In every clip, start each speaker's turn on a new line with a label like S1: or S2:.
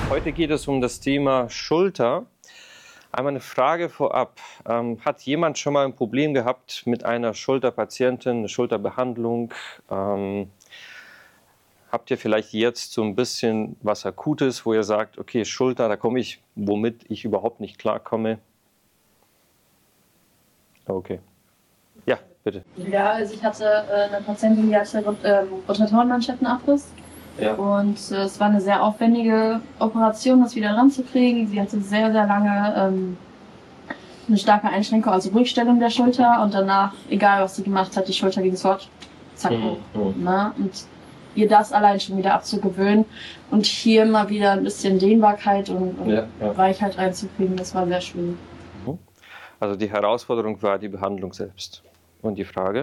S1: Heute geht es um das Thema Schulter. Einmal eine Frage vorab. Hat jemand schon mal ein Problem gehabt mit einer Schulterpatientin, eine Schulterbehandlung? Habt ihr vielleicht jetzt so ein bisschen was Akutes, wo ihr sagt, okay, Schulter, da komme ich, womit ich überhaupt nicht klarkomme? Okay. Ja, bitte.
S2: Ja, also ich hatte eine Patientin, die hatte Rotatorenmanschettenabriss.
S1: Ja.
S2: Und es war eine sehr aufwendige Operation, das wieder ranzukriegen. Sie hatte sehr, sehr lange eine starke Einschränkung, also Rückstellung der Schulter. Und danach, egal was sie gemacht hat, die Schulter ging sofort zack hoch. Ne? Und ihr das allein schon wieder abzugewöhnen und hier mal wieder ein bisschen Dehnbarkeit und Weichheit reinzukriegen, das war sehr schwierig.
S1: Also die Herausforderung war die Behandlung selbst. Und die Frage?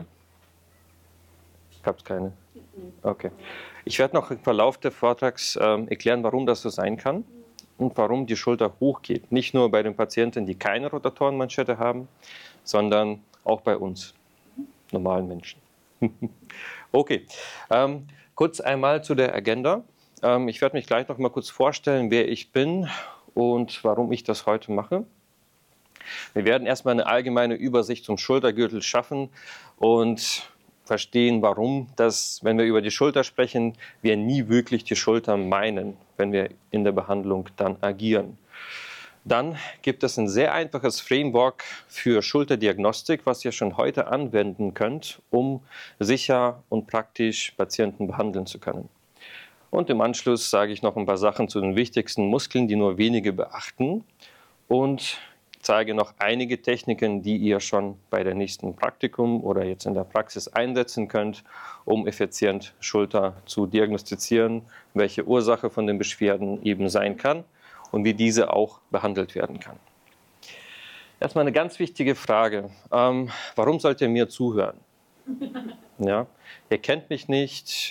S1: Gab es keine? Okay. Ich werde noch im Verlauf des Vortrags erklären, warum das so sein kann und warum die Schulter hochgeht. Nicht nur bei den Patienten, die keine Rotatorenmanschette haben, sondern auch bei uns, normalen Menschen. Okay, kurz einmal zu der Agenda. Ich werde mich gleich noch mal kurz vorstellen, wer ich bin und warum ich das heute mache. Wir werden erstmal eine allgemeine Übersicht zum Schultergürtel schaffen und verstehen, warum das, wenn wir über die Schulter sprechen, wir nie wirklich die Schulter meinen, wenn wir in der Behandlung dann agieren. Dann gibt es ein sehr einfaches Framework für Schulterdiagnostik, was ihr schon heute anwenden könnt, um sicher und praktisch Patienten behandeln zu können. Und im Anschluss sage ich noch ein paar Sachen zu den wichtigsten Muskeln, die nur wenige beachten, und zeige noch einige Techniken, die ihr schon bei der nächsten Praktikum oder jetzt in der Praxis einsetzen könnt, um effizient Schulter zu diagnostizieren, welche Ursache von den Beschwerden eben sein kann und wie diese auch behandelt werden kann. Erstmal eine ganz wichtige Frage. Warum sollt ihr mir zuhören? Ja, ihr kennt mich nicht.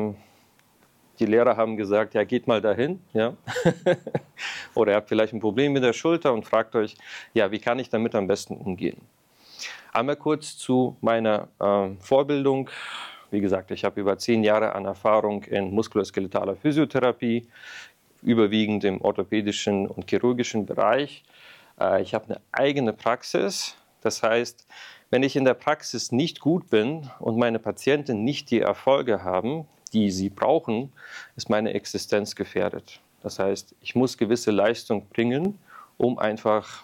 S1: Die Lehrer haben gesagt, ja, geht mal dahin. Ja? Oder ihr habt vielleicht ein Problem mit der Schulter und fragt euch, ja, wie kann ich damit am besten umgehen? Einmal kurz zu meiner Vorbildung. Wie gesagt, ich habe über 10 Jahre an Erfahrung in muskuloskeletaler Physiotherapie, überwiegend im orthopädischen und chirurgischen Bereich. Ich habe eine eigene Praxis. Das heißt, wenn ich in der Praxis nicht gut bin und meine Patienten nicht die Erfolge haben, die sie brauchen, ist meine Existenz gefährdet. Das heißt, ich muss gewisse Leistung bringen, um einfach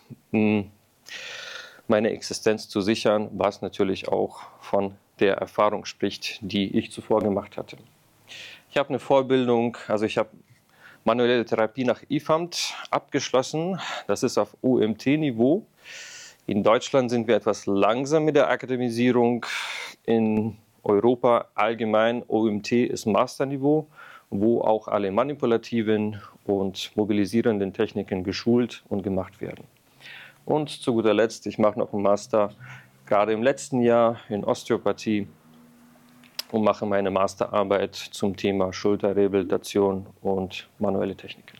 S1: meine Existenz zu sichern, was natürlich auch von der Erfahrung spricht, die ich zuvor gemacht hatte. Ich habe eine Vorbildung, also ich habe manuelle Therapie nach IFAMT abgeschlossen. Das ist auf OMT-Niveau. In Deutschland sind wir etwas langsam mit der Akademisierung. In Europa allgemein OMT ist Masterniveau, wo auch alle manipulativen und mobilisierenden Techniken geschult und gemacht werden. Und zu guter Letzt, ich mache noch einen Master, gerade im letzten Jahr in Osteopathie, und mache meine Masterarbeit zum Thema Schulterrehabilitation und manuelle Techniken.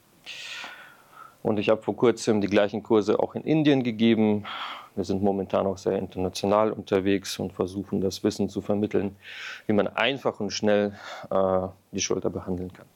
S1: Und ich habe vor kurzem die gleichen Kurse auch in Indien gegeben. Wir sind momentan auch sehr international unterwegs und versuchen, das Wissen zu vermitteln, wie man einfach und schnell die Schulter behandeln kann.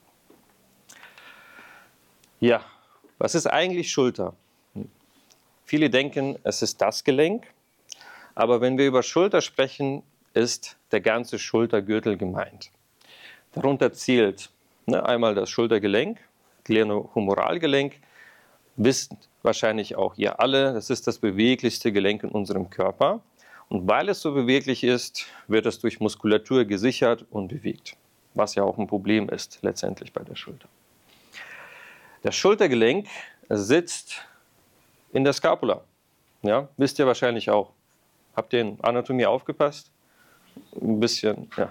S1: Ja, was ist eigentlich Schulter? Viele denken, es ist das Gelenk, aber wenn wir über Schulter sprechen, ist der ganze Schultergürtel gemeint. Darunter zählt einmal das Schultergelenk, Glenohumoralgelenk, wisst wahrscheinlich auch ihr alle, das ist das beweglichste Gelenk in unserem Körper. Und weil es so beweglich ist, wird es durch Muskulatur gesichert und bewegt, was ja auch ein Problem ist letztendlich bei der Schulter. Das Schultergelenk sitzt in der Scapula. Ja, wisst ihr wahrscheinlich auch. Habt ihr in Anatomie aufgepasst? Ein bisschen, ja.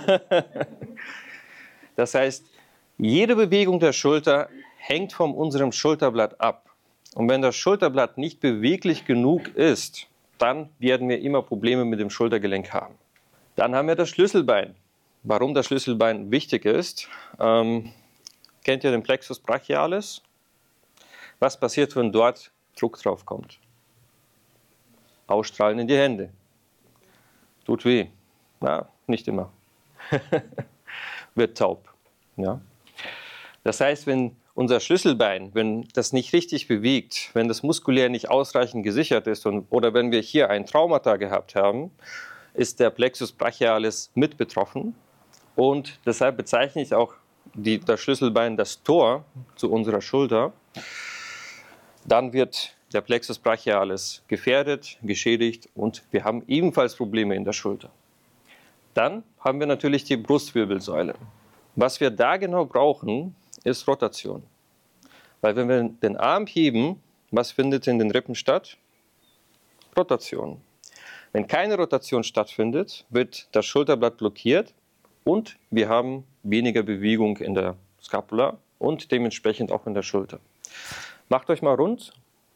S1: Das heißt, jede Bewegung der Schulter hängt von unserem Schulterblatt ab. Und wenn das Schulterblatt nicht beweglich genug ist, dann werden wir immer Probleme mit dem Schultergelenk haben. Dann haben wir das Schlüsselbein. Warum das Schlüsselbein wichtig ist, kennt ihr den Plexus brachialis? Was passiert, wenn dort Druck drauf kommt? Ausstrahlen in die Hände. Tut weh. Na, nicht immer. Wird taub. Ja? Das heißt, wenn unser Schlüsselbein, wenn das nicht richtig bewegt, wenn das muskulär nicht ausreichend gesichert ist oder wenn wir hier ein Traumata gehabt haben, ist der Plexus brachialis mit betroffen. Und deshalb bezeichne ich auch das Schlüsselbein das Tor zu unserer Schulter. Dann wird der Plexus brachialis gefährdet, geschädigt und wir haben ebenfalls Probleme in der Schulter. Dann haben wir natürlich die Brustwirbelsäule. Was wir da genau brauchen, ist Rotation. Weil wenn wir den Arm heben, was findet in den Rippen statt? Rotation. Wenn keine Rotation stattfindet, wird das Schulterblatt blockiert und wir haben weniger Bewegung in der Scapula und dementsprechend auch in der Schulter. Macht euch mal rund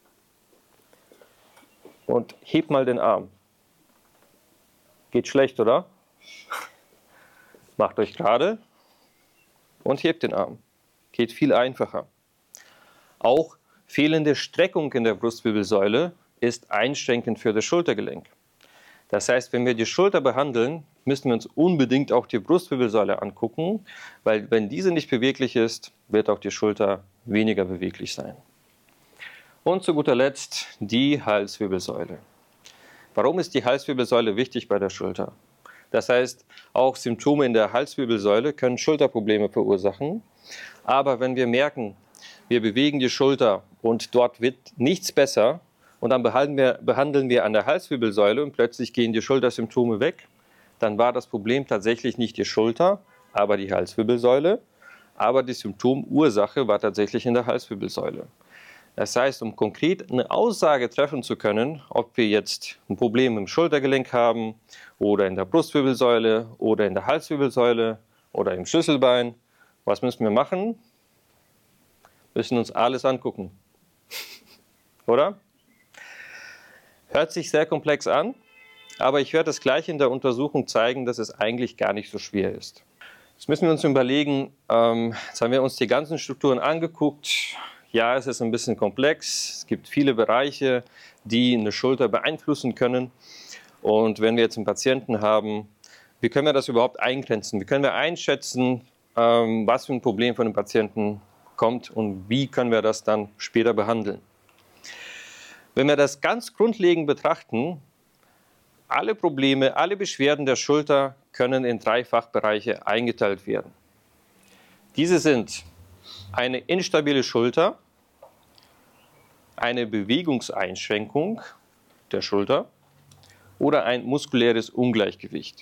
S1: und hebt mal den Arm. Geht schlecht, oder? Macht euch gerade und hebt den Arm. Geht viel einfacher. Auch fehlende Streckung in der Brustwirbelsäule ist einschränkend für das Schultergelenk. Das heißt, wenn wir die Schulter behandeln, müssen wir uns unbedingt auch die Brustwirbelsäule angucken, weil wenn diese nicht beweglich ist, wird auch die Schulter weniger beweglich sein. Und zu guter Letzt die Halswirbelsäule. Warum ist die Halswirbelsäule wichtig bei der Schulter? Das heißt, auch Symptome in der Halswirbelsäule können Schulterprobleme verursachen. Aber wenn wir merken, wir bewegen die Schulter und dort wird nichts besser und dann behandeln wir an der Halswirbelsäule und plötzlich gehen die Schultersymptome weg, dann war das Problem tatsächlich nicht die Schulter, aber die Halswirbelsäule. Aber die Symptomursache war tatsächlich in der Halswirbelsäule. Das heißt, um konkret eine Aussage treffen zu können, ob wir jetzt ein Problem im Schultergelenk haben oder in der Brustwirbelsäule oder in der Halswirbelsäule oder im Schlüsselbein, was müssen wir machen? Wir müssen uns alles angucken. Oder? Hört sich sehr komplex an, aber ich werde es gleich in der Untersuchung zeigen, dass es eigentlich gar nicht so schwer ist. Jetzt müssen wir uns überlegen, jetzt haben wir uns die ganzen Strukturen angeguckt. Ja, es ist ein bisschen komplex. Es gibt viele Bereiche, die eine Schulter beeinflussen können. Und wenn wir jetzt einen Patienten haben, wie können wir das überhaupt eingrenzen? Wie können wir einschätzen, was für ein Problem von dem Patienten kommt und wie können wir das dann später behandeln? Wenn wir das ganz grundlegend betrachten, alle Probleme, alle Beschwerden der Schulter können in 3 Fachbereiche eingeteilt werden. Diese sind eine instabile Schulter, eine Bewegungseinschränkung der Schulter oder ein muskuläres Ungleichgewicht.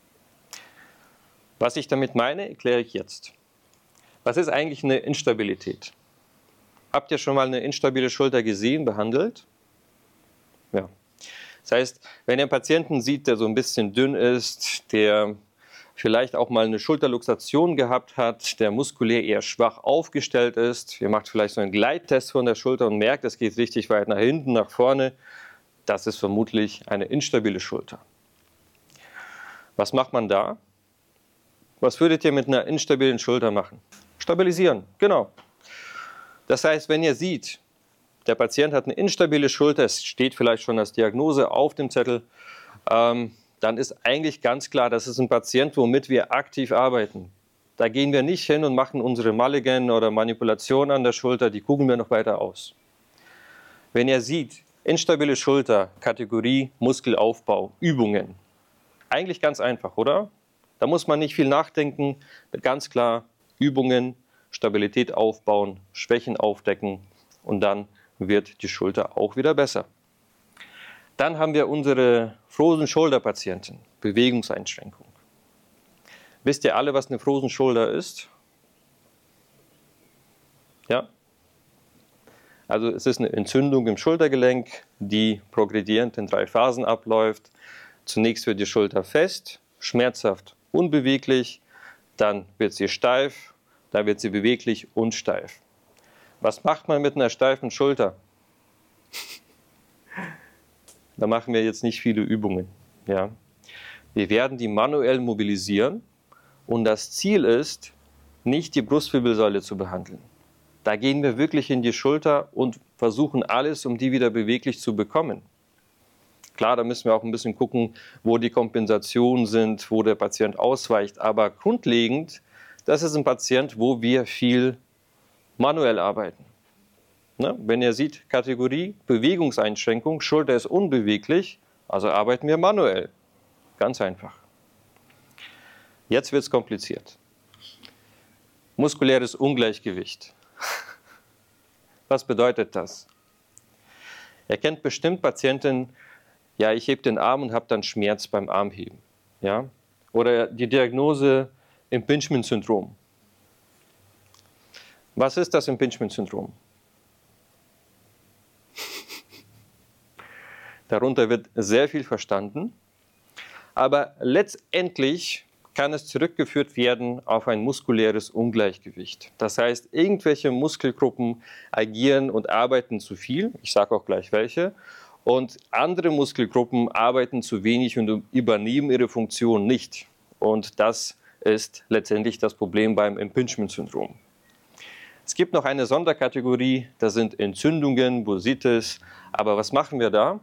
S1: Was ich damit meine, erkläre ich jetzt. Was ist eigentlich eine Instabilität? Habt ihr schon mal eine instabile Schulter gesehen, behandelt? Ja. Das heißt, wenn ihr einen Patienten sieht, der so ein bisschen dünn ist, der vielleicht auch mal eine Schulterluxation gehabt hat, der muskulär eher schwach aufgestellt ist, ihr macht vielleicht so einen Gleittest von der Schulter und merkt, es geht richtig weit nach hinten, nach vorne, das ist vermutlich eine instabile Schulter. Was macht man da? Was würdet ihr mit einer instabilen Schulter machen? Stabilisieren, genau. Das heißt, wenn ihr seht, der Patient hat eine instabile Schulter, es steht vielleicht schon als Diagnose auf dem Zettel, dann ist eigentlich ganz klar, das ist ein Patient, womit wir aktiv arbeiten. Da gehen wir nicht hin und machen unsere Mulligan oder Manipulation an der Schulter, die gucken wir noch weiter aus. Wenn ihr seht, instabile Schulter, Kategorie Muskelaufbau, Übungen, eigentlich ganz einfach, oder? Da muss man nicht viel nachdenken, ganz klar Übungen, Stabilität aufbauen, Schwächen aufdecken und dann wird die Schulter auch wieder besser. Dann haben wir unsere Frozen Shoulder Patienten, Bewegungseinschränkung. Wisst ihr alle, was eine Frozen Shoulder ist? Ja? Also es ist eine Entzündung im Schultergelenk, die progredierend in 3 Phasen abläuft. Zunächst wird die Schulter fest, schmerzhaft, unbeweglich, dann wird sie steif, dann wird sie beweglich und steif. Was macht man mit einer steifen Schulter? Da machen wir jetzt nicht viele Übungen. Ja. Wir werden die manuell mobilisieren und das Ziel ist, nicht die Brustwirbelsäule zu behandeln. Da gehen wir wirklich in die Schulter und versuchen alles, um die wieder beweglich zu bekommen. Klar, da müssen wir auch ein bisschen gucken, wo die Kompensationen sind, wo der Patient ausweicht. Aber grundlegend, das ist ein Patient, wo wir viel manuell arbeiten. Ne? Wenn ihr seht, Kategorie Bewegungseinschränkung, Schulter ist unbeweglich, also arbeiten wir manuell. Ganz einfach. Jetzt wird es kompliziert. Muskuläres Ungleichgewicht. Was bedeutet das? Ihr kennt bestimmt Patienten, ja, ich hebe den Arm und habe dann Schmerz beim Armheben. Ja? Oder die Diagnose Impingement-Syndrom. Was ist das Impingement-Syndrom? Darunter wird sehr viel verstanden, aber letztendlich kann es zurückgeführt werden auf ein muskuläres Ungleichgewicht. Das heißt, irgendwelche Muskelgruppen agieren und arbeiten zu viel, ich sage auch gleich welche, und andere Muskelgruppen arbeiten zu wenig und übernehmen ihre Funktion nicht. Und das ist letztendlich das Problem beim Impingement-Syndrom. Es gibt noch eine Sonderkategorie, das sind Entzündungen, Bursitis, aber was machen wir da?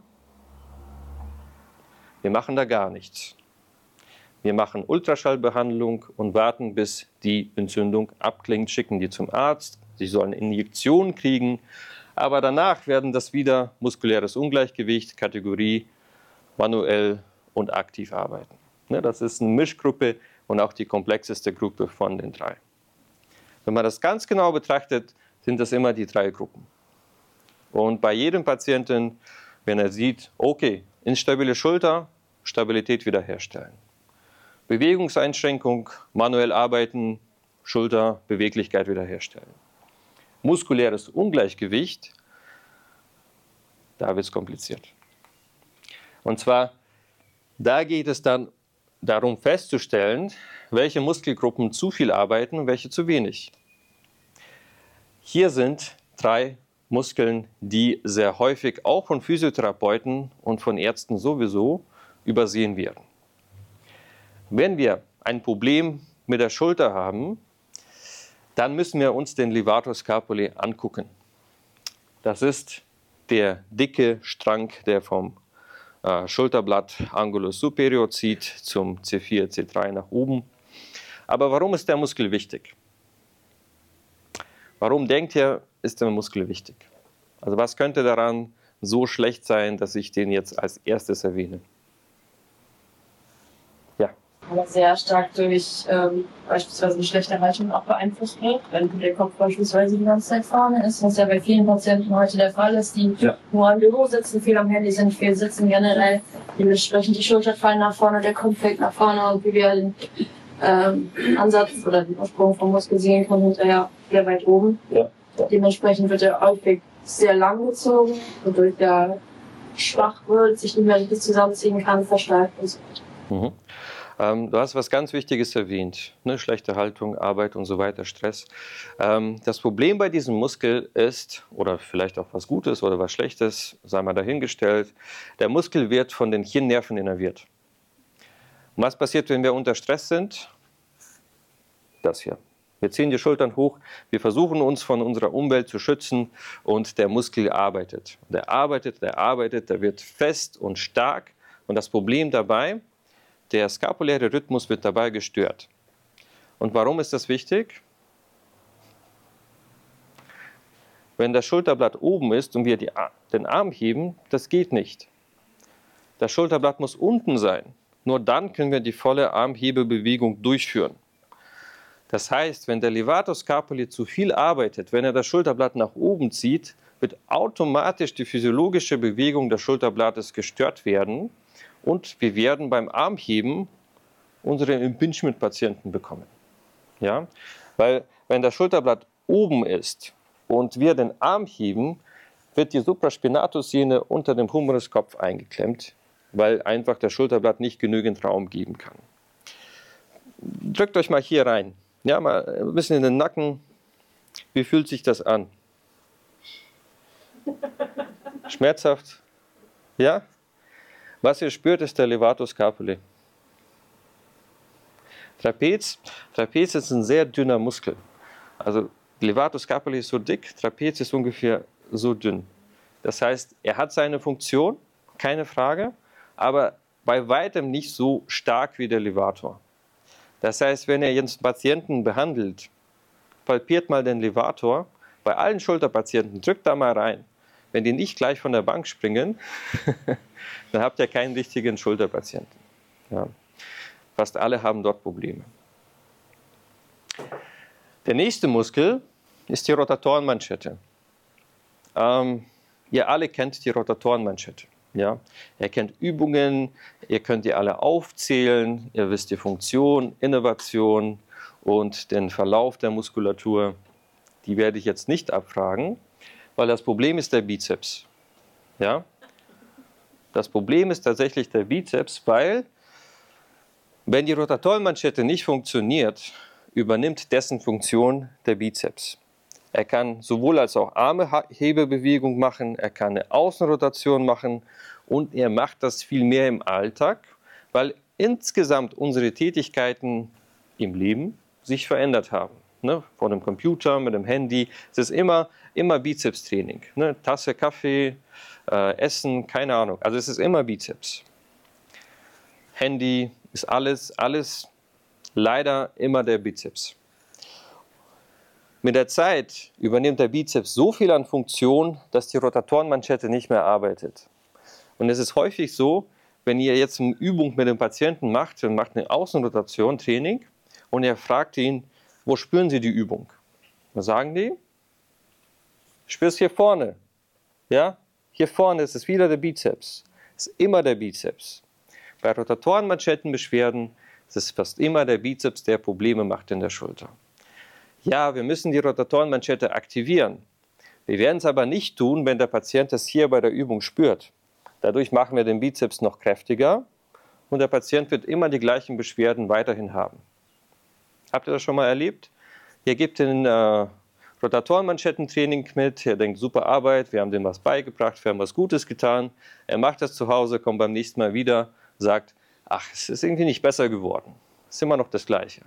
S1: Wir machen da gar nichts. Wir machen Ultraschallbehandlung und warten, bis die Entzündung abklingt, schicken die zum Arzt. Sie sollen Injektionen kriegen, aber danach werden das wieder muskuläres Ungleichgewicht, Kategorie manuell und aktiv arbeiten. Das ist eine Mischgruppe und auch die komplexeste Gruppe von den drei. Wenn man das ganz genau betrachtet, sind das immer die drei Gruppen. Und bei jedem Patienten, wenn er sieht, okay, instabile Schulter, Stabilität wiederherstellen. Bewegungseinschränkung, manuell arbeiten, Schulter, Beweglichkeit wiederherstellen. Muskuläres Ungleichgewicht, da wird es kompliziert. Und zwar, da geht es dann darum festzustellen, welche Muskelgruppen zu viel arbeiten und welche zu wenig. Hier sind drei Muskeln, die sehr häufig auch von Physiotherapeuten und von Ärzten sowieso übersehen werden. Wenn wir ein Problem mit der Schulter haben, dann müssen wir uns den Levator scapulae angucken. Das ist der dicke Strang, der vom Schulterblatt Angulus superior zieht zum C4, C3 nach oben. Aber warum ist der Muskel wichtig? Warum denkt ihr, ist der Muskel wichtig? Also was könnte daran so schlecht sein, dass ich den jetzt als erstes erwähne? Ja.
S2: Aber sehr stark durch beispielsweise eine schlechte Haltung auch beeinflusst wird. Wenn der Kopf beispielsweise die ganze Zeit vorne ist, was ja bei vielen Patienten heute der Fall ist, die nur im Büro sitzen, viel am Handy sind, viel sitzen generell. Dementsprechend die Schultern fallen nach vorne, der Kopf fällt nach vorne und wie wir den Ansatz oder den Ursprung vom Muskel sehen, kommt hinterher sehr weit oben. Ja. Dementsprechend wird er häufig sehr lang gezogen, wodurch er schwach wird, sich nicht mehr richtig zusammenziehen kann, verstärkt und so weiter.
S1: Du hast was ganz Wichtiges erwähnt, ne? Schlechte Haltung, Arbeit und so weiter, Stress. Das Problem bei diesem Muskel ist, oder vielleicht auch was Gutes oder was Schlechtes, sei mal dahingestellt, der Muskel wird von den Hirnnerven innerviert. Und was passiert, wenn wir unter Stress sind? Das hier. Wir ziehen die Schultern hoch, wir versuchen uns von unserer Umwelt zu schützen und der Muskel arbeitet. Der arbeitet, der wird fest und stark. Und das Problem dabei, der skapuläre Rhythmus wird dabei gestört. Und warum ist das wichtig? Wenn das Schulterblatt oben ist und wir den Arm heben, das geht nicht. Das Schulterblatt muss unten sein. Nur dann können wir die volle Armhebebewegung durchführen. Das heißt, wenn der Levator scapulae zu viel arbeitet, wenn er das Schulterblatt nach oben zieht, wird automatisch die physiologische Bewegung des Schulterblattes gestört werden und wir werden beim Armheben unsere Impingement-Patienten bekommen. Ja? Weil wenn das Schulterblatt oben ist und wir den Arm heben, wird die Supraspinatussehne unter dem Humoriskopf eingeklemmt, weil einfach das Schulterblatt nicht genügend Raum geben kann. Drückt euch mal hier rein. Ja, mal ein bisschen in den Nacken. Wie fühlt sich das an? Schmerzhaft? Ja? Was ihr spürt, ist der Levator scapulae. Trapez ist ein sehr dünner Muskel. Also Levator scapulae ist so dick, Trapez ist ungefähr so dünn. Das heißt, er hat seine Funktion, keine Frage, aber bei weitem nicht so stark wie der Levator. Das heißt, wenn ihr jetzt einen Patienten behandelt, palpiert mal den Levator, bei allen Schulterpatienten, drückt da mal rein. Wenn die nicht gleich von der Bank springen, dann habt ihr keinen richtigen Schulterpatienten. Ja. Fast alle haben dort Probleme. Der nächste Muskel ist die Rotatorenmanschette. Ihr alle kennt die Rotatorenmanschette. Ja? Ihr kennt Übungen, ihr könnt die alle aufzählen, ihr wisst die Funktion, Innervation und den Verlauf der Muskulatur. Die werde ich jetzt nicht abfragen, weil das Problem ist der Bizeps. Ja? Das Problem ist tatsächlich der Bizeps, weil wenn die Rotatorenmanschette nicht funktioniert, übernimmt dessen Funktion der Bizeps. Er kann sowohl als auch Arme-Hebebewegung machen, er kann eine Außenrotation machen und er macht das viel mehr im Alltag, weil insgesamt unsere Tätigkeiten im Leben sich verändert haben. Ne? Vor dem Computer, mit dem Handy, es ist immer Bizepstraining. Ne? Tasse Kaffee, Essen, keine Ahnung, also es ist immer Bizeps. Handy ist alles leider immer der Bizeps. Mit der Zeit übernimmt der Bizeps so viel an Funktion, dass die Rotatorenmanschette nicht mehr arbeitet. Und es ist häufig so, wenn ihr jetzt eine Übung mit dem Patienten macht und macht eine Außenrotation, Training, und ihr fragt ihn, wo spüren Sie die Übung? Was sagen die? Spürst hier vorne. Ja? Hier vorne ist es wieder der Bizeps. Es ist immer der Bizeps. Bei Rotatorenmanschettenbeschwerden ist es fast immer der Bizeps, der Probleme macht in der Schulter. Ja, wir müssen die Rotatorenmanschette aktivieren. Wir werden es aber nicht tun, wenn der Patient das hier bei der Übung spürt. Dadurch machen wir den Bizeps noch kräftiger und der Patient wird immer die gleichen Beschwerden weiterhin haben. Habt ihr das schon mal erlebt? Ihr gebt den Rotatorenmanschettentraining mit, er denkt, super Arbeit, wir haben dem was beigebracht, wir haben was Gutes getan. Er macht das zu Hause, kommt beim nächsten Mal wieder, sagt, ach, es ist irgendwie nicht besser geworden. Es ist immer noch das Gleiche.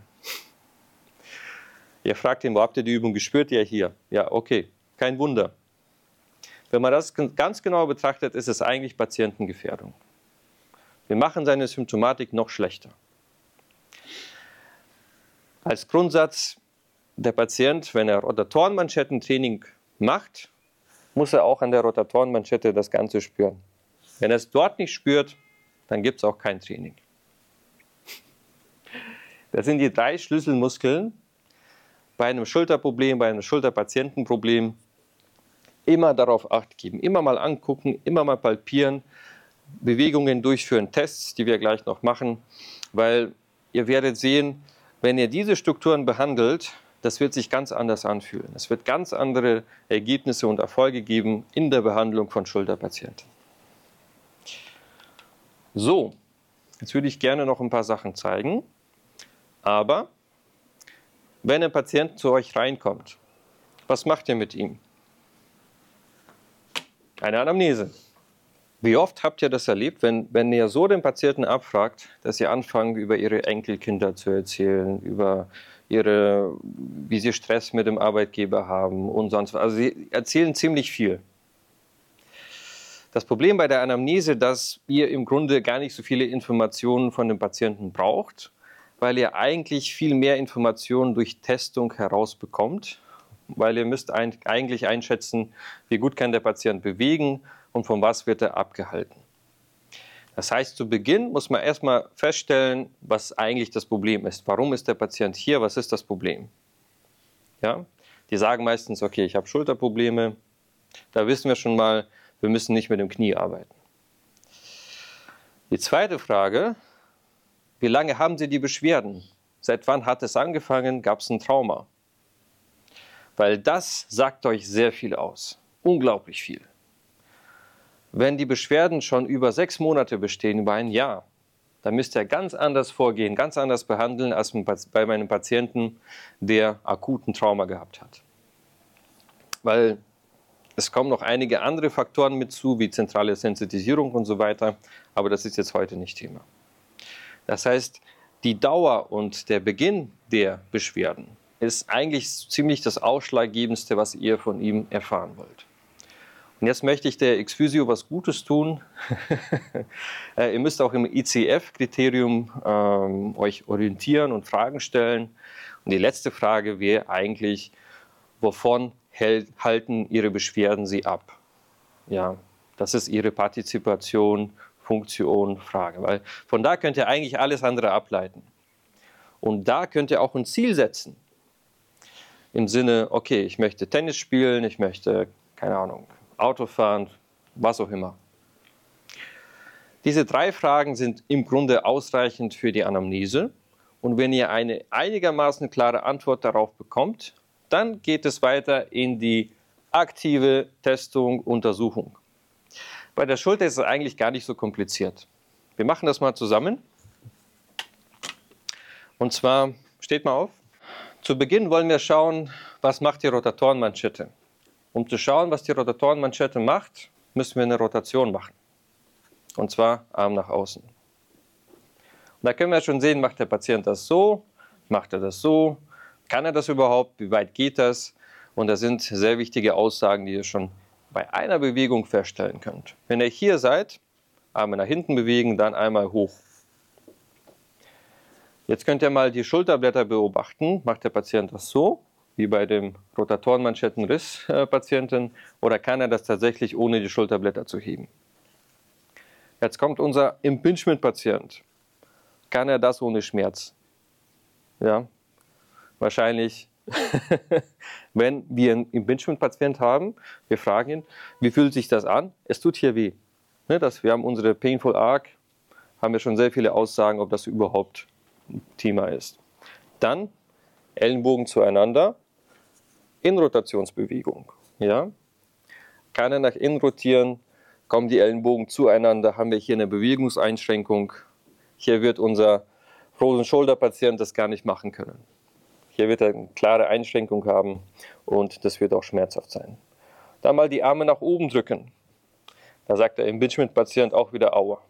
S1: Ihr fragt ihn, wo habt ihr die Übung gespürt? Ja, hier. Ja, okay, kein Wunder. Wenn man das ganz genau betrachtet, ist es eigentlich Patientengefährdung. Wir machen seine Symptomatik noch schlechter. Als Grundsatz, der Patient, wenn er Rotatorenmanschettentraining macht, muss er auch an der Rotatorenmanschette das Ganze spüren. Wenn er es dort nicht spürt, dann gibt es auch kein Training. Das sind die 3 Schlüsselmuskeln bei einem Schulterproblem, bei einem Schulterpatientenproblem. Immer darauf Acht geben, immer mal angucken, immer mal palpieren, Bewegungen durchführen, Tests, die wir gleich noch machen, weil ihr werdet sehen, wenn ihr diese Strukturen behandelt, das wird sich ganz anders anfühlen. Es wird ganz andere Ergebnisse und Erfolge geben in der Behandlung von Schulterpatienten. So, jetzt würde ich gerne noch ein paar Sachen zeigen, aber wenn ein Patient zu euch reinkommt, was macht ihr mit ihm? Eine Anamnese. Wie oft habt ihr das erlebt, wenn ihr so den Patienten abfragt, dass ihr anfangt, über ihre Enkelkinder zu erzählen, über wie sie Stress mit dem Arbeitgeber haben und sonst was. Also sie erzählen ziemlich viel. Das Problem bei der Anamnese, dass ihr im Grunde gar nicht so viele Informationen von dem Patienten braucht, weil ihr eigentlich viel mehr Informationen durch Testung herausbekommt, weil ihr müsst eigentlich einschätzen, wie gut kann der Patient bewegen und von was wird er abgehalten. Das heißt, zu Beginn muss man erstmal feststellen, was eigentlich das Problem ist. Warum ist der Patient hier? Was ist das Problem? Ja? Die sagen meistens, okay, ich habe Schulterprobleme. Da wissen wir schon mal, wir müssen nicht mit dem Knie arbeiten. Die zweite Frage, wie lange haben Sie die Beschwerden? Seit wann hat es angefangen? Gab es ein Trauma? Weil das sagt euch sehr viel aus. Unglaublich viel. Wenn die Beschwerden schon über 6 Monate bestehen, über ein Jahr, dann müsst ihr ganz anders vorgehen, ganz anders behandeln als bei meinem Patienten, der akuten Trauma gehabt hat. Weil es kommen noch einige andere Faktoren mit zu, wie zentrale Sensitisierung und so weiter, aber das ist jetzt heute nicht Thema. Das heißt, die Dauer und der Beginn der Beschwerden ist eigentlich ziemlich das Ausschlaggebendste, was ihr von ihm erfahren wollt. Und jetzt möchte ich der Xphysio was Gutes tun. Ihr müsst auch im ICF-Kriterium euch orientieren und Fragen stellen. Und die letzte Frage wäre eigentlich, wovon halten Ihre Beschwerden Sie ab? Ja, das ist Ihre Partizipation, Funktion, Frage. Weil von da könnt ihr eigentlich alles andere ableiten. Und da könnt ihr auch ein Ziel setzen. Im Sinne, okay, ich möchte Tennis spielen, ich möchte, keine Ahnung, Auto fahren, was auch immer. Diese 3 Fragen sind im Grunde ausreichend für die Anamnese. Und wenn ihr eine einigermaßen klare Antwort darauf bekommt, dann geht es weiter in die aktive Testung, Untersuchung. Bei der Schulter ist es eigentlich gar nicht so kompliziert. Wir machen das mal zusammen. Und zwar, steht mal auf. Zu Beginn wollen wir schauen, was macht die Rotatorenmanschette. Um zu schauen, was die Rotatorenmanschette macht, müssen wir eine Rotation machen. Und zwar Arm nach außen. Und da können wir schon sehen, macht der Patient das so, macht er das so, kann er das überhaupt, wie weit geht das? Und das sind sehr wichtige Aussagen, die ihr schon bei einer Bewegung feststellen könnt. Wenn ihr hier seid, Arme nach hinten bewegen, dann einmal hoch. Jetzt könnt ihr mal die Schulterblätter beobachten. Macht der Patient das so, wie bei dem Rotatorenmanschettenriss-Patienten, oder kann er das tatsächlich ohne die Schulterblätter zu heben? Jetzt kommt unser Impingement-Patient. Kann er das ohne Schmerz? Ja, wahrscheinlich, wenn wir einen Impingement-Patient haben, wir fragen ihn, wie fühlt sich das an? Es tut hier weh. Wir haben unsere Painful Arc, haben wir schon sehr viele Aussagen, ob das überhaupt ein Thema ist. Dann Ellenbogen zueinander in Rotationsbewegung. Ja? Kann er nach innen rotieren, kommen die Ellenbogen zueinander, haben wir hier eine Bewegungseinschränkung. Hier wird unser Frozen Shoulder Patient das gar nicht machen können. Hier wird er eine klare Einschränkung haben und das wird auch schmerzhaft sein. Dann mal die Arme nach oben drücken. Da sagt der Impingement Patient auch wieder Aua.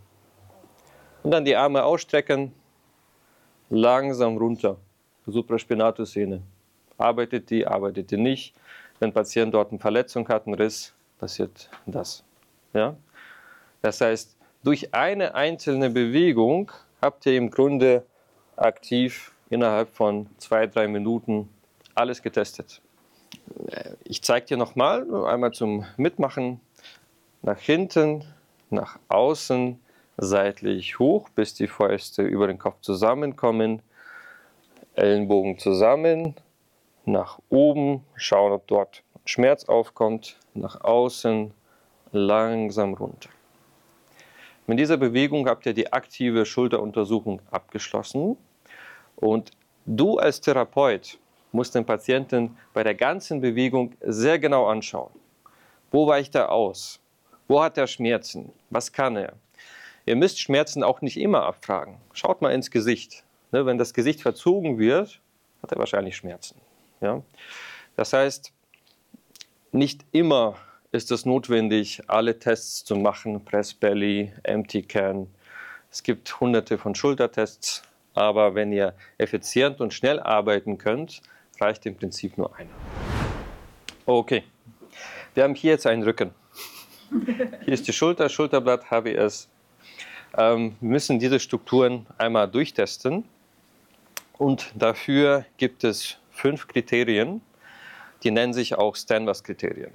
S1: Und dann die Arme ausstrecken, langsam runter. Supraspinatus-Sehne. Arbeitet die nicht. Wenn ein Patient dort eine Verletzung hat, einen Riss, passiert das. Ja? Das heißt, durch eine einzelne Bewegung habt ihr im Grunde aktiv innerhalb von 2-3 Minuten alles getestet. Ich zeige dir nochmal, einmal zum Mitmachen. Nach hinten, nach außen, seitlich hoch, bis die Fäuste über den Kopf zusammenkommen. Ellenbogen zusammen, nach oben, schauen, ob dort Schmerz aufkommt, nach außen, langsam runter. Mit dieser Bewegung habt ihr die aktive Schulteruntersuchung abgeschlossen und du als Therapeut musst den Patienten bei der ganzen Bewegung sehr genau anschauen. Wo weicht er aus? Wo hat er Schmerzen? Was kann er? Ihr müsst Schmerzen auch nicht immer abfragen. Schaut mal ins Gesicht. Wenn das Gesicht verzogen wird, hat er wahrscheinlich Schmerzen. Ja? Das heißt, nicht immer ist es notwendig, alle Tests zu machen, Press Belly, Empty Can. Es gibt hunderte von Schultertests, aber wenn ihr effizient und schnell arbeiten könnt, reicht im Prinzip nur einer. Okay, wir haben hier jetzt einen Rücken. Hier ist die Schulter, Schulterblatt, HWS. Wir müssen diese Strukturen einmal durchtesten und dafür gibt es 5 Kriterien, die nennen sich auch Stanvers-Kriterien.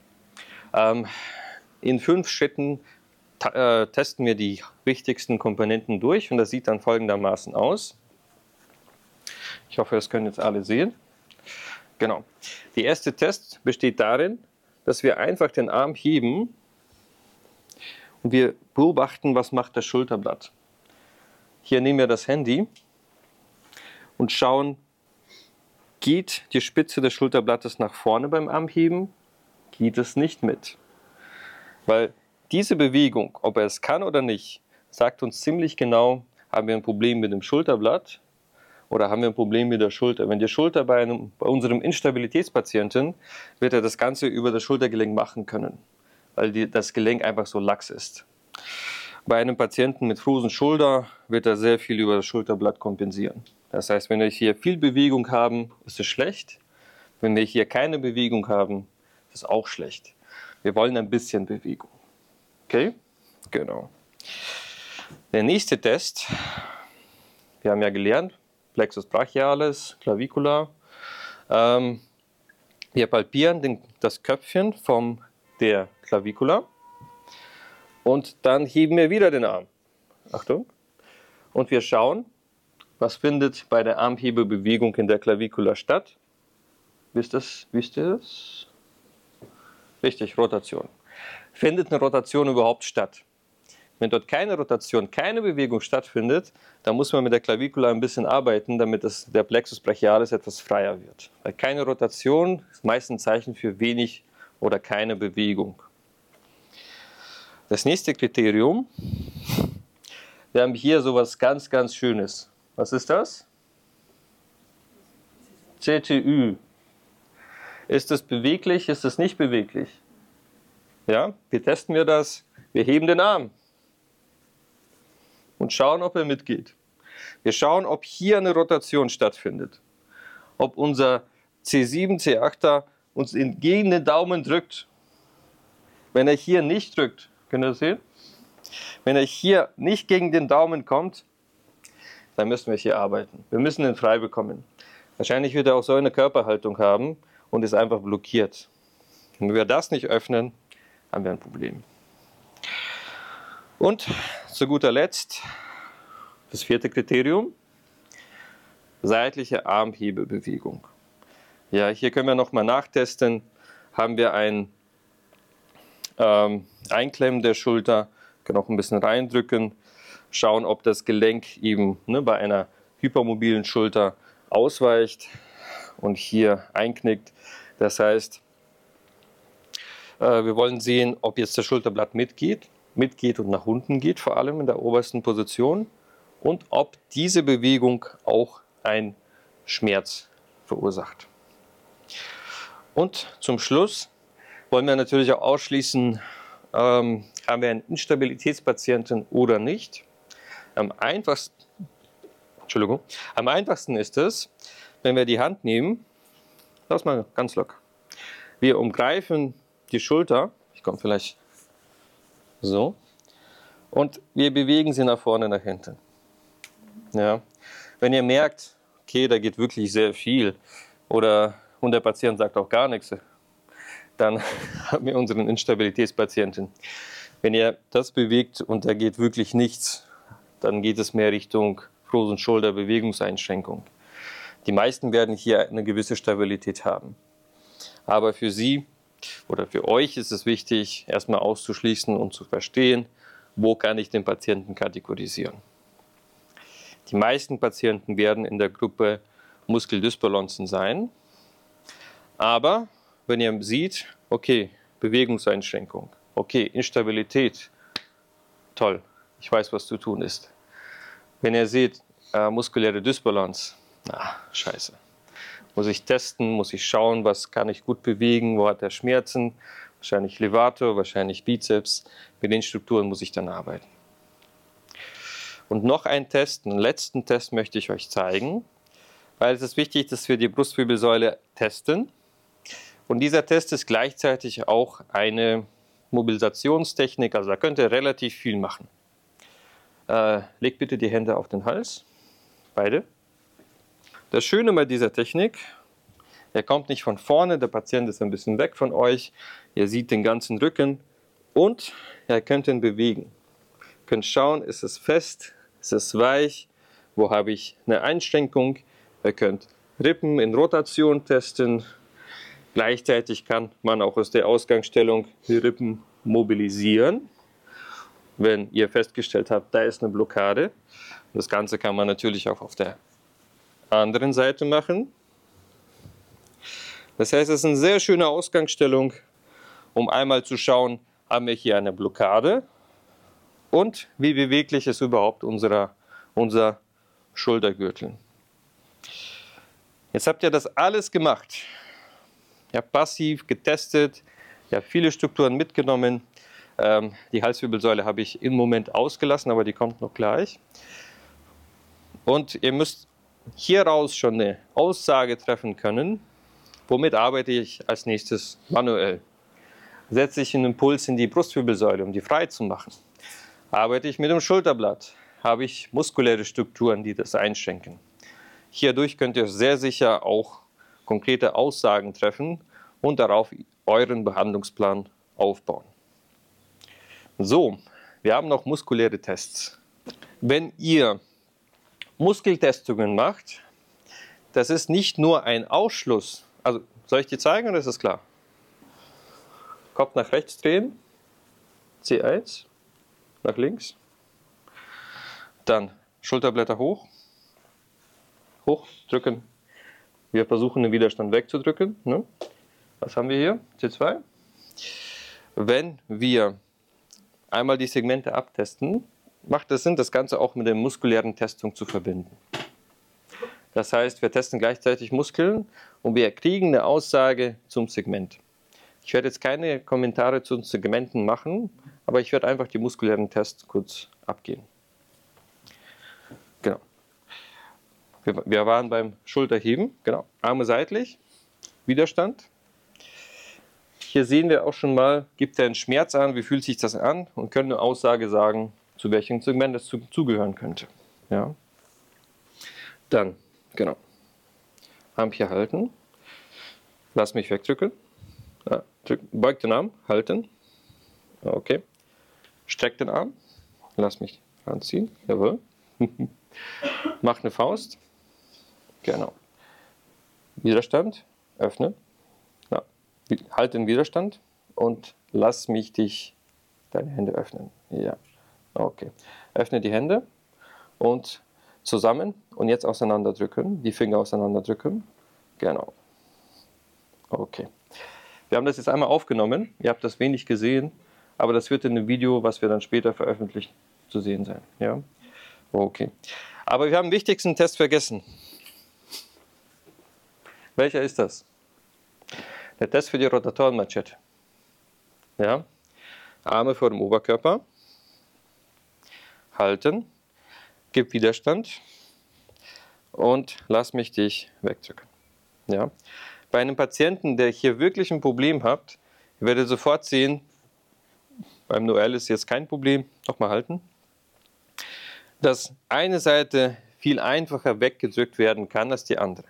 S1: In 5 Schritten testen wir die wichtigsten Komponenten durch und das sieht dann folgendermaßen aus. Ich hoffe, das können jetzt alle sehen. Genau. Der erste Test besteht darin, dass wir einfach den Arm heben und wir beobachten, was macht das Schulterblatt. Hier nehmen wir das Handy und schauen, geht die Spitze des Schulterblattes nach vorne beim Armheben? Geht es nicht mit. Weil diese Bewegung, ob er es kann oder nicht, sagt uns ziemlich genau, haben wir ein Problem mit dem Schulterblatt oder haben wir ein Problem mit der Schulter. Wenn die Schulter bei unserem Instabilitätspatienten, wird er das Ganze über das Schultergelenk machen können, weil das Gelenk einfach so lax ist. Bei einem Patienten mit Frozen Shoulder wird er sehr viel über das Schulterblatt kompensieren. Das heißt, wenn wir hier viel Bewegung haben, ist es schlecht. Wenn wir hier keine Bewegung haben, ist es auch schlecht. Wir wollen ein bisschen Bewegung. Okay? Genau. Der nächste Test, wir haben ja gelernt, Plexus brachialis, Clavicula. Wir palpieren das Köpfchen von der Clavicula und dann heben wir wieder den Arm. Achtung. Und wir schauen, was findet bei der Armhebebewegung in der Clavicula statt. Wisst ihr das? Richtig, Rotation. Findet eine Rotation überhaupt statt? Wenn dort keine Rotation, keine Bewegung stattfindet, dann muss man mit der Clavicula ein bisschen arbeiten, damit der Plexus brachialis etwas freier wird. Weil keine Rotation ist meist ein Zeichen für wenig oder keine Bewegung. Das nächste Kriterium, wir haben hier sowas ganz, ganz Schönes. Was ist das? CTÜ. Ist es beweglich, ist es nicht beweglich? Ja, wie testen wir das? Wir heben den Arm und schauen, ob er mitgeht. Wir schauen, ob hier eine Rotation stattfindet. Ob unser C7, C8er uns gegen den Daumen drückt. Wenn er hier nicht drückt, könnt ihr das sehen? Wenn er hier nicht gegen den Daumen kommt, dann müssen wir hier arbeiten. Wir müssen ihn frei bekommen. Wahrscheinlich wird er auch so eine Körperhaltung haben und ist einfach blockiert. Wenn wir das nicht öffnen, haben wir ein Problem. Und zu guter Letzt das vierte Kriterium, seitliche Armhebebewegung. Ja, hier können wir nochmal nachtesten. Haben wir ein Einklemmen der Schulter, können auch ein bisschen reindrücken, schauen, ob das Gelenk eben bei einer hypermobilen Schulter ausweicht und hier einknickt. Das heißt, wir wollen sehen, ob jetzt das Schulterblatt mitgeht und nach unten geht, vor allem in der obersten Position, und ob diese Bewegung auch einen Schmerz verursacht. Und zum Schluss wollen wir natürlich auch ausschließen, haben wir einen Instabilitätspatienten oder nicht. Am einfachsten ist es, wenn wir die Hand nehmen, lass mal ganz locker. Wir umgreifen die Schulter, ich komme vielleicht so, und wir bewegen sie nach vorne, nach hinten. Ja. Wenn ihr merkt, okay, da geht wirklich sehr viel, und der Patient sagt auch gar nichts, dann haben wir unseren Instabilitätspatienten. Wenn ihr das bewegt und da geht wirklich nichts, dann geht es mehr Richtung Frozen Shoulder Bewegungseinschränkung. Die meisten werden hier eine gewisse Stabilität haben. Aber für Sie oder für euch ist es wichtig, erstmal auszuschließen und zu verstehen, wo kann ich den Patienten kategorisieren. Die meisten Patienten werden in der Gruppe Muskeldysbalancen sein. Aber wenn ihr seht, okay, Bewegungseinschränkung, okay, Instabilität, toll, ich weiß, was zu tun ist. Wenn ihr seht, muskuläre Dysbalance, scheiße. Muss ich testen, muss ich schauen, was kann ich gut bewegen, wo hat er Schmerzen, wahrscheinlich Levator, wahrscheinlich Bizeps. Mit den Strukturen muss ich dann arbeiten. Und noch einen letzten Test möchte ich euch zeigen, weil es ist wichtig, dass wir die Brustwirbelsäule testen. Und dieser Test ist gleichzeitig auch eine Mobilisationstechnik, also da könnt ihr relativ viel machen. Legt bitte die Hände auf den Hals, beide. Das Schöne bei dieser Technik, er kommt nicht von vorne, der Patient ist ein bisschen weg von euch, ihr seht den ganzen Rücken und ihr könnt ihn bewegen. Ihr könnt schauen, ist es fest, ist es weich, wo habe ich eine Einschränkung. Ihr könnt Rippen in Rotation testen. Gleichzeitig kann man auch aus der Ausgangsstellung die Rippen mobilisieren, wenn ihr festgestellt habt, da ist eine Blockade. Das Ganze kann man natürlich auch auf der anderen Seite machen. Das heißt, es ist eine sehr schöne Ausgangsstellung, um einmal zu schauen, haben wir hier eine Blockade und wie beweglich ist überhaupt unser Schultergürtel. Jetzt habt ihr das alles gemacht. Ihr habt passiv getestet, ihr habt viele Strukturen mitgenommen. Die Halswirbelsäule habe ich im Moment ausgelassen, aber die kommt noch gleich. Und ihr müsst hieraus schon eine Aussage treffen können, womit arbeite ich als nächstes manuell. Setze ich einen Impuls in die Brustwirbelsäule, um die frei zu machen. Arbeite ich mit dem Schulterblatt, habe ich muskuläre Strukturen, die das einschränken. Hierdurch könnt ihr sehr sicher auch konkrete Aussagen treffen und darauf euren Behandlungsplan aufbauen. So, wir haben noch muskuläre Tests. Wenn ihr Muskeltestungen macht, das ist nicht nur ein Ausschluss. Also, soll ich dir zeigen oder ist das klar? Kopf nach rechts drehen, C1, nach links, dann Schulterblätter hoch, drücken. Wir versuchen den Widerstand wegzudrücken. Ne? Was haben wir hier? C2. Wenn wir einmal die Segmente abtesten, macht es Sinn, das Ganze auch mit der muskulären Testung zu verbinden. Das heißt, wir testen gleichzeitig Muskeln und wir kriegen eine Aussage zum Segment. Ich werde jetzt keine Kommentare zu den Segmenten machen, aber ich werde einfach die muskulären Tests kurz abgehen. Genau. Wir waren beim Schulterheben, genau. Arme seitlich, Widerstand. Hier sehen wir auch schon mal, gibt er einen Schmerz an, wie fühlt sich das an und können eine Aussage sagen, zu welchem Segment das zugehören könnte. Ja. Dann, genau. Arm hier halten. Lass mich wegdrücken. Ja, beug den Arm, halten. Okay. Streck den Arm. Lass mich anziehen. Jawohl. Mach eine Faust. Genau. Widerstand. Öffne. Ja. Halt den Widerstand und lass mich deine Hände öffnen. Ja. Okay. Öffne die Hände und zusammen und jetzt auseinanderdrücken. Die Finger auseinanderdrücken. Genau. Okay. Wir haben das jetzt einmal aufgenommen. Ihr habt das wenig gesehen, aber das wird in einem Video, was wir dann später veröffentlichen, zu sehen sein. Ja? Okay. Aber wir haben den wichtigsten Test vergessen. Welcher ist das? Der Test für die Rotatorenmanschette. Ja? Arme vor dem Oberkörper. Halten. Gib Widerstand. Und lass mich dich wegdrücken. Ja? Bei einem Patienten, der hier wirklich ein Problem hat, ihr werdet sofort sehen, beim Noel ist jetzt kein Problem, nochmal halten, dass eine Seite viel einfacher weggedrückt werden kann als die andere.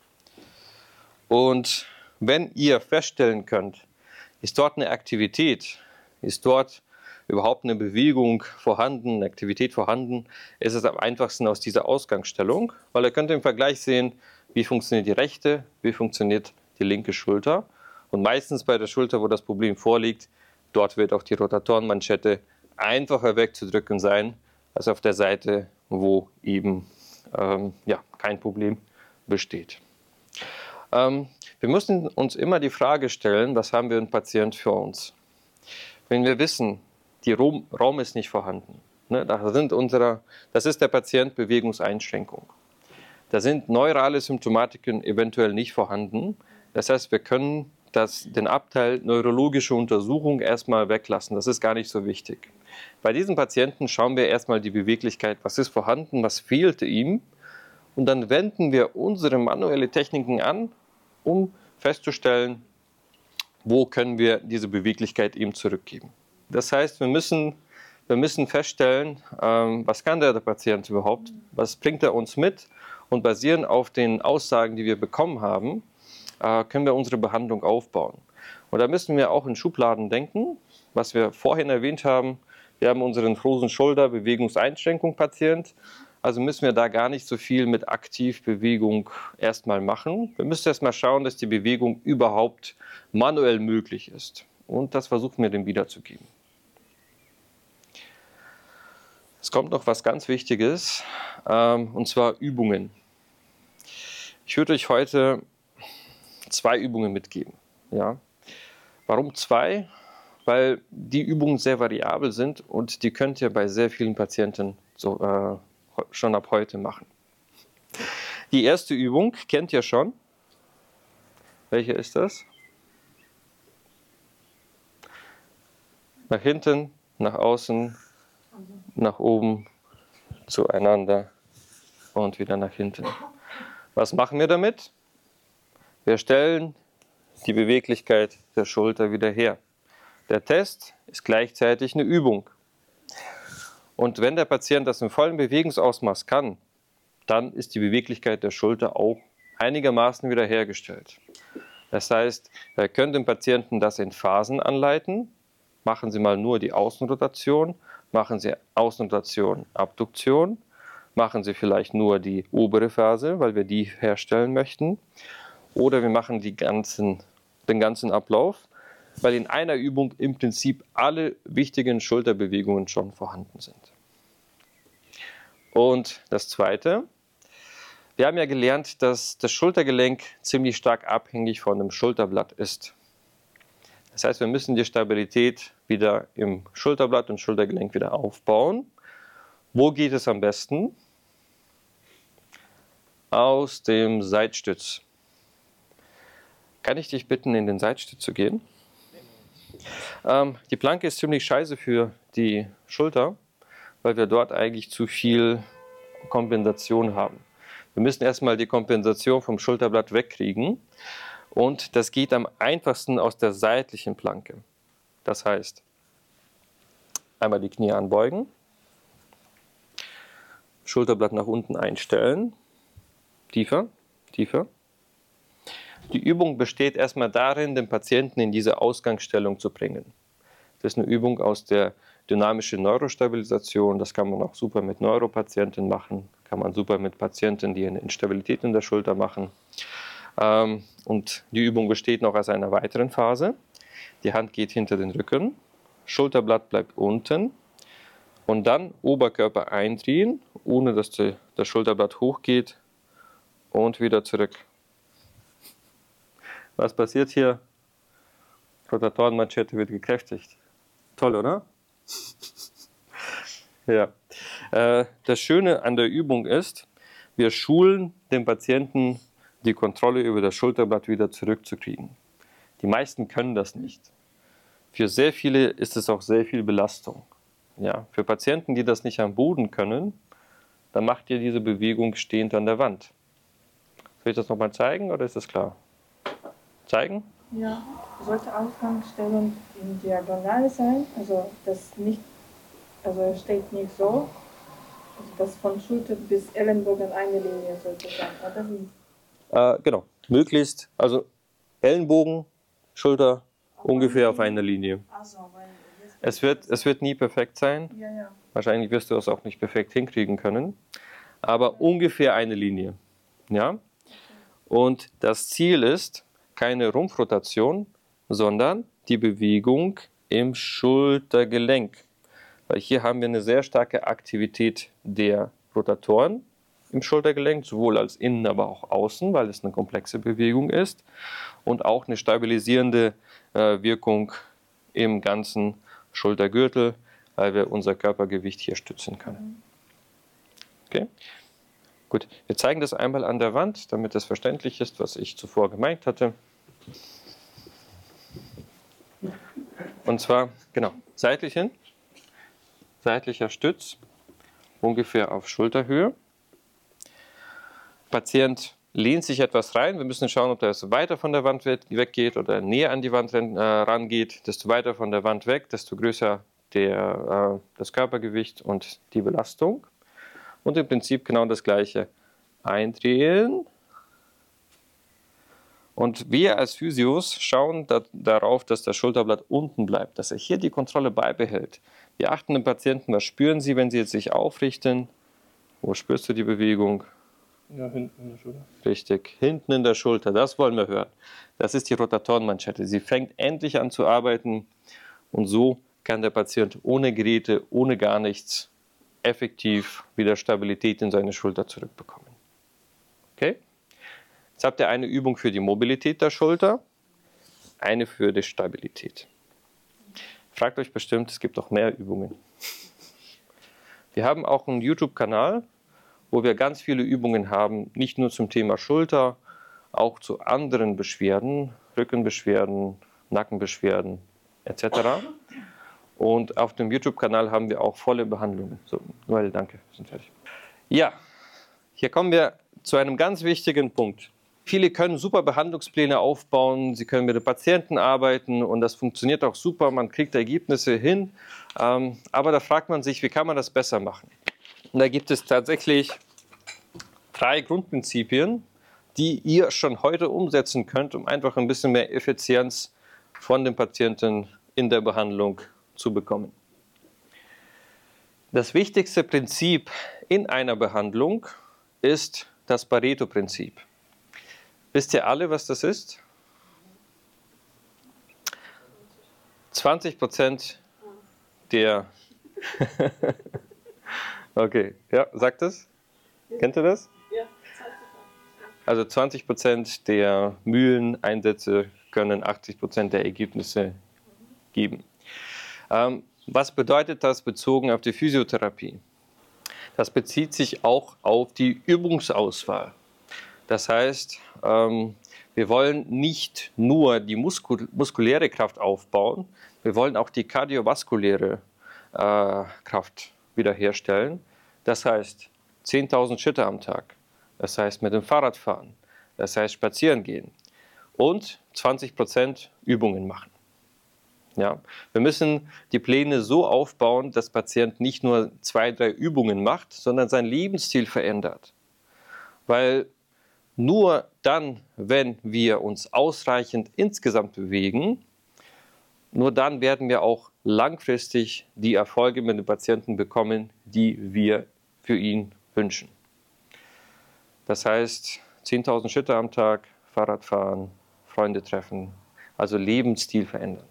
S1: Und wenn ihr feststellen könnt, ist dort eine Aktivität, ist dort überhaupt eine Bewegung vorhanden, eine Aktivität vorhanden, ist es am einfachsten aus dieser Ausgangsstellung, weil ihr könnt im Vergleich sehen, wie funktioniert die rechte, wie funktioniert die linke Schulter. Und meistens bei der Schulter, wo das Problem vorliegt, dort wird auch die Rotatorenmanschette einfacher wegzudrücken sein, als auf der Seite, wo eben kein Problem besteht. Wir müssen uns immer die Frage stellen, was haben wir einen Patient für uns? Wenn wir wissen, der Raum ist nicht vorhanden, ne, das ist der Patient Bewegungseinschränkung. Da sind neurale Symptomatiken eventuell nicht vorhanden. Das heißt, wir können den Abteil neurologische Untersuchung erstmal weglassen. Das ist gar nicht so wichtig. Bei diesen Patienten schauen wir erstmal die Beweglichkeit, was ist vorhanden, was fehlte ihm. Und dann wenden wir unsere manuelle Techniken an, um festzustellen, wo können wir diese Beweglichkeit ihm zurückgeben. Das heißt, wir müssen feststellen, was kann der Patient überhaupt, was bringt er uns mit. Und basierend auf den Aussagen, die wir bekommen haben, können wir unsere Behandlung aufbauen. Und da müssen wir auch in Schubladen denken, was wir vorhin erwähnt haben. Wir haben unseren Frozen Shoulder Bewegungseinschränkung Patient. Also müssen wir da gar nicht so viel mit Aktivbewegung erstmal machen. Wir müssen erstmal schauen, dass die Bewegung überhaupt manuell möglich ist. Und das versuchen wir dem wiederzugeben. Es kommt noch was ganz Wichtiges, und zwar Übungen. Ich würde euch heute 2 Übungen mitgeben. Ja? Warum 2? Weil die Übungen sehr variabel sind und die könnt ihr bei sehr vielen Patienten schon ab heute machen. Die erste Übung kennt ihr schon. Welche ist das? Nach hinten, nach außen, nach oben, zueinander und wieder nach hinten. Was machen wir damit? Wir stellen die Beweglichkeit der Schulter wieder her. Der Test ist gleichzeitig eine Übung. Und wenn der Patient das im vollen Bewegungsausmaß kann, dann ist die Beweglichkeit der Schulter auch einigermaßen wiederhergestellt. Das heißt, wir können dem Patienten das in Phasen anleiten. Machen Sie mal nur die Außenrotation, machen Sie Außenrotation, Abduktion, machen Sie vielleicht nur die obere Phase, weil wir die herstellen möchten. Oder wir machen den ganzen Ablauf, weil in einer Übung im Prinzip alle wichtigen Schulterbewegungen schon vorhanden sind. Und das Zweite, wir haben ja gelernt, dass das Schultergelenk ziemlich stark abhängig von dem Schulterblatt ist. Das heißt, wir müssen die Stabilität wieder im Schulterblatt und Schultergelenk wieder aufbauen. Wo geht es am besten? Aus dem Seitstütz. Kann ich dich bitten, in den Seitstütz zu gehen? Die Planke ist ziemlich scheiße für die Schulter, weil wir dort eigentlich zu viel Kompensation haben. Wir müssen erstmal die Kompensation vom Schulterblatt wegkriegen. Und das geht am einfachsten aus der seitlichen Planke. Das heißt, einmal die Knie anbeugen, Schulterblatt nach unten einstellen, tiefer, tiefer. Die Übung besteht erstmal darin, den Patienten in diese Ausgangsstellung zu bringen. Das ist eine Übung aus der dynamischen Neurostabilisation. Das kann man auch super mit Neuropatienten machen, kann man super mit Patienten, die eine Instabilität in der Schulter machen. Und die Übung besteht noch aus einer weiteren Phase. Die Hand geht hinter den Rücken, Schulterblatt bleibt unten und dann Oberkörper eindrehen, ohne dass das Schulterblatt hochgeht und wieder zurück. Was passiert hier? Rotatorenmanschette wird gekräftigt. Toll, oder? Ja. Das Schöne an der Übung ist, wir schulen den Patienten, die Kontrolle über das Schulterblatt wieder zurückzukriegen. Die meisten können das nicht. Für sehr viele ist es auch sehr viel Belastung. Ja, für Patienten, die das nicht am Boden können, dann macht ihr diese Bewegung stehend an der Wand. Soll ich das nochmal zeigen oder ist das klar? Zeigen?
S3: Ja, sollte Ausgangsstellung in Diagonale sein, also das nicht, also es steht nicht so, also das von Schulter bis Ellenbogen eine Linie sollte sein, oder wie?
S1: Genau, möglichst, also Ellenbogen, Schulter ungefähr auf einer Linie.
S3: Also, weil
S1: Es wird nie perfekt sein.
S3: ja.
S1: Wahrscheinlich wirst du das auch nicht perfekt hinkriegen können. Aber ungefähr eine Linie. Ja? Und das Ziel ist keine Rumpfrotation, sondern die Bewegung im Schultergelenk. Weil hier haben wir eine sehr starke Aktivität der Rotatoren im Schultergelenk, sowohl als innen, aber auch außen, weil es eine komplexe Bewegung ist. Und auch eine stabilisierende Wirkung im ganzen Schultergürtel, weil wir unser Körpergewicht hier stützen können. Okay? Gut, wir zeigen das einmal an der Wand, damit es verständlich ist, was ich zuvor gemeint hatte. Und zwar, genau, seitlich hin, seitlicher Stütz, ungefähr auf Schulterhöhe. Patient lehnt sich etwas rein. Wir müssen schauen, ob das weiter von der Wand weggeht oder näher an die Wand rangeht. Desto weiter von der Wand weg, desto größer das Körpergewicht und die Belastung. Und im Prinzip genau das Gleiche. Eindrehen. Und wir als Physios schauen darauf, dass das Schulterblatt unten bleibt, dass er hier die Kontrolle beibehält. Wir achten den Patienten, was spüren Sie, wenn Sie jetzt sich aufrichten? Wo spürst du die Bewegung?
S4: Ja, hinten in der Schulter.
S1: Richtig, hinten in der Schulter, das wollen wir hören. Das ist die Rotatorenmanschette. Sie fängt endlich an zu arbeiten und so kann der Patient ohne Geräte, ohne gar nichts effektiv wieder Stabilität in seine Schulter zurückbekommen. Okay? Jetzt habt ihr eine Übung für die Mobilität der Schulter, eine für die Stabilität. Fragt euch bestimmt, es gibt noch mehr Übungen. Wir haben auch einen YouTube-Kanal, wo wir ganz viele Übungen haben, nicht nur zum Thema Schulter, auch zu anderen Beschwerden, Rückenbeschwerden, Nackenbeschwerden etc. Und auf dem YouTube-Kanal haben wir auch volle Behandlungen. So, Noel, danke, wir sind fertig. Ja, hier kommen wir zu einem ganz wichtigen Punkt. Viele können super Behandlungspläne aufbauen, sie können mit den Patienten arbeiten und das funktioniert auch super, man kriegt Ergebnisse hin. Aber da fragt man sich, wie kann man das besser machen? Und da gibt es tatsächlich 3 Grundprinzipien, die ihr schon heute umsetzen könnt, um einfach ein bisschen mehr Effizienz von den Patienten in der Behandlung zu bekommen. Das wichtigste Prinzip in einer Behandlung ist das Pareto-Prinzip. Wisst ihr alle, was das ist? 20% der... Okay, ja, sagt es? Kennt ihr das?
S3: Ja.
S1: Also 20% der Mühleneinsätze können 80% der Ergebnisse geben. Was bedeutet das bezogen auf die Physiotherapie? Das bezieht sich auch auf die Übungsauswahl. Das heißt, wir wollen nicht nur die muskuläre Kraft aufbauen, wir wollen auch die kardiovaskuläre Kraft wiederherstellen. Das heißt 10.000 Schritte am Tag, das heißt mit dem Fahrrad fahren, das heißt spazieren gehen und 20% Übungen machen. Ja, wir müssen die Pläne so aufbauen, dass der Patient nicht nur 2, 3 Übungen macht, sondern seinen Lebensstil verändert. Weil nur dann, wenn wir uns ausreichend insgesamt bewegen, nur dann werden wir auch langfristig die Erfolge mit dem Patienten bekommen, die wir für ihn wünschen. Das heißt, 10.000 Schritte am Tag, Fahrrad fahren, Freunde treffen, also Lebensstil verändern.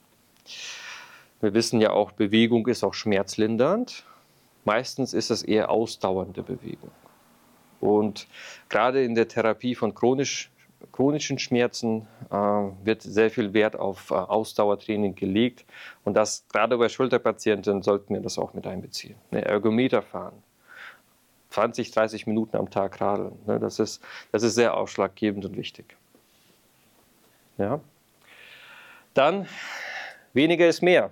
S1: Wir wissen ja auch, Bewegung ist auch schmerzlindernd. Meistens ist es eher ausdauernde Bewegung. Und gerade in der Therapie von chronischen Schmerzen wird sehr viel Wert auf Ausdauertraining gelegt. Und das gerade bei Schulterpatienten sollten wir das auch mit einbeziehen. Ergometer fahren, 20, 30 Minuten am Tag radeln. Das ist sehr ausschlaggebend und wichtig. Ja. Dann weniger ist mehr.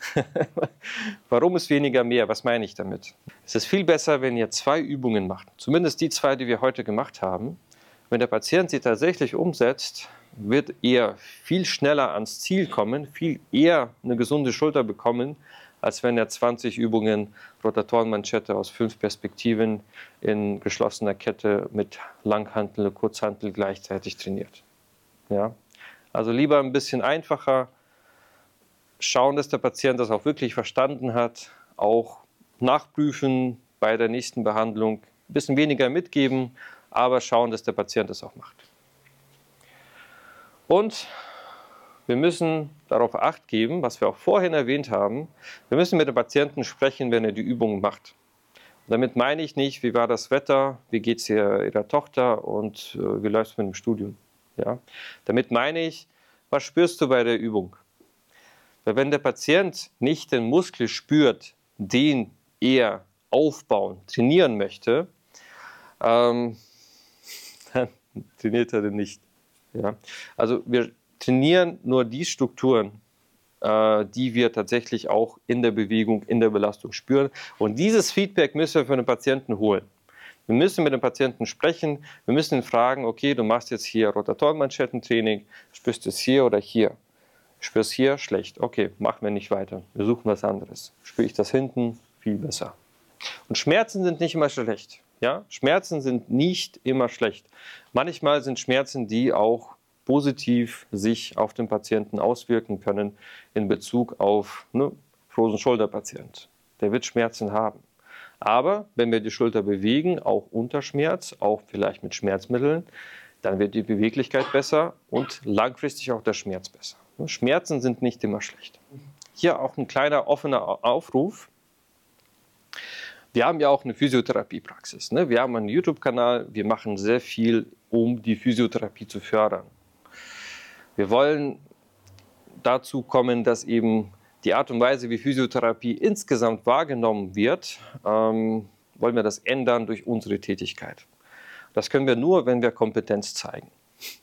S1: Warum ist weniger mehr? Was meine ich damit? Es ist viel besser, wenn ihr 2 Übungen macht. Zumindest die 2, die wir heute gemacht haben. Wenn der Patient sie tatsächlich umsetzt, wird er viel schneller ans Ziel kommen, viel eher eine gesunde Schulter bekommen, als wenn er 20 Übungen Rotatorenmanschette aus 5 Perspektiven in geschlossener Kette mit Langhantel, Kurzhantel gleichzeitig trainiert. Ja? Also lieber ein bisschen einfacher, schauen, dass der Patient das auch wirklich verstanden hat, auch nachprüfen bei der nächsten Behandlung, ein bisschen weniger mitgeben, aber schauen, dass der Patient das auch macht. Und wir müssen darauf Acht geben, was wir auch vorhin erwähnt haben, wir müssen mit dem Patienten sprechen, wenn er die Übungen macht. Und damit meine ich nicht, wie war das Wetter, wie geht es Ihrer Tochter und wie läuft es mit dem Studium. Ja? Damit meine ich, was spürst du bei der Übung? Weil wenn der Patient nicht den Muskel spürt, den er aufbauen, trainieren möchte, dann trainiert er den nicht. Ja? Also wir trainieren nur die Strukturen, die wir tatsächlich auch in der Bewegung, in der Belastung spüren. Und dieses Feedback müssen wir von den Patienten holen. Wir müssen mit dem Patienten sprechen, wir müssen ihn fragen, okay, du machst jetzt hier Rotatorenmanschettentraining, spürst du es hier oder hier? Spürst hier? Schlecht. Okay, machen wir nicht weiter. Wir suchen was anderes. Spüre ich das hinten? Viel besser. Und Schmerzen sind nicht immer schlecht. Ja? Schmerzen sind nicht immer schlecht. Manchmal sind Schmerzen, die auch positiv sich auf den Patienten auswirken können in Bezug auf Frozen-Shoulder-Patient. Der wird Schmerzen haben. Aber wenn wir die Schulter bewegen, auch unter Schmerz, auch vielleicht mit Schmerzmitteln, dann wird die Beweglichkeit besser und langfristig auch der Schmerz besser. Schmerzen sind nicht immer schlecht. Hier auch ein kleiner offener Aufruf. Wir haben ja auch eine Physiotherapiepraxis. Ne? Wir haben einen YouTube-Kanal, wir machen sehr viel, um die Physiotherapie zu fördern. Wir wollen dazu kommen, dass eben die Art und Weise, wie Physiotherapie insgesamt wahrgenommen wird, wollen wir das ändern durch unsere Tätigkeit. Das können wir nur, wenn wir Kompetenz zeigen.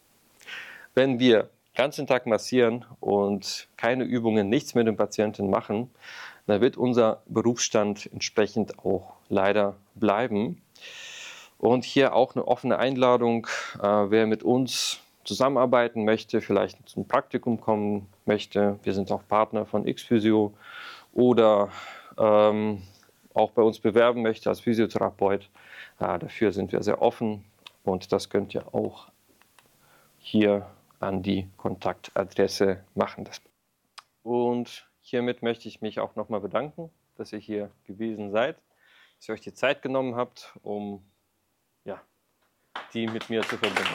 S1: Wenn wir den ganzen Tag massieren und keine Übungen, nichts mit dem Patienten machen, dann wird unser Berufsstand entsprechend auch leider bleiben. Und hier auch eine offene Einladung, wer mit uns zusammenarbeiten möchte, vielleicht zum Praktikum kommen möchte. Wir sind auch Partner von X-Physio oder auch bei uns bewerben möchte als Physiotherapeut. Dafür sind wir sehr offen und das könnt ihr auch hier an die Kontaktadresse machen. Und hiermit möchte ich mich auch nochmal bedanken, dass ihr hier gewesen seid, dass ihr euch die Zeit genommen habt, um die mit mir zu verbinden.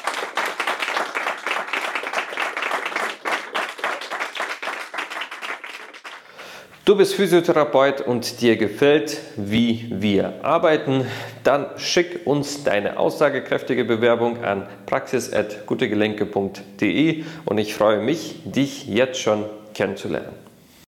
S1: Du bist Physiotherapeut und dir gefällt, wie wir arbeiten, dann schick uns deine aussagekräftige Bewerbung an praxis@gutegelenke.de und ich freue mich, dich jetzt schon kennenzulernen.